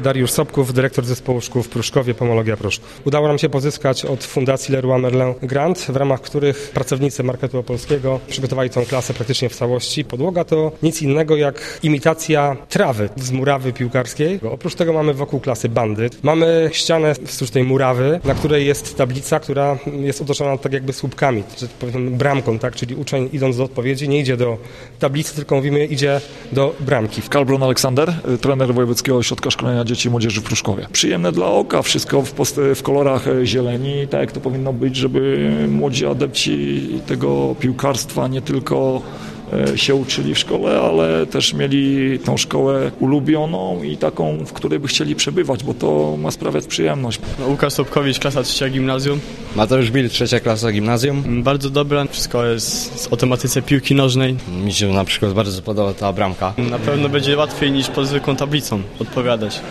Dariusz Sobków, dyrektor zespołu szkół w Pruszkowie, Pomologia Pruszków. Udało nam się pozyskać od Fundacji Leroy Merlin grant, w ramach których pracownicy marketu opolskiego przygotowali tą klasę praktycznie w całości. Podłoga to nic innego jak imitacja trawy z murawy piłkarskiej. Oprócz tego mamy wokół klasy bandy. Mamy ścianę wzdłuż tej murawy, na której jest tablica, która jest otoczona tak jakby słupkami, czy powiedzmy bramką, tak? Czyli uczeń idąc do odpowiedzi nie idzie do tablicy, tylko mówimy idzie do bramki. Karl Aleksander, trener Wojewódzkiego Ośrodka Szkolenia Dzieci i Młodzieży w Pruszkowie. Przyjemne dla oka, wszystko w kolorach zieleni, tak jak to powinno być, żeby młodzi adepci tego piłkarstwa nie tylko się uczyli w szkole, ale też mieli tą szkołę ulubioną i taką, w której by chcieli przebywać, bo to ma sprawiać przyjemność. Łukasz Sobkowicz, klasa 3 gimnazjum. Mateusz Bil, 3 klasa gimnazjum. Bardzo dobra, wszystko jest o tematyce piłki nożnej. Mi się na przykład bardzo podoba ta bramka. Na pewno będzie łatwiej niż pod zwykłą tablicą odpowiadać.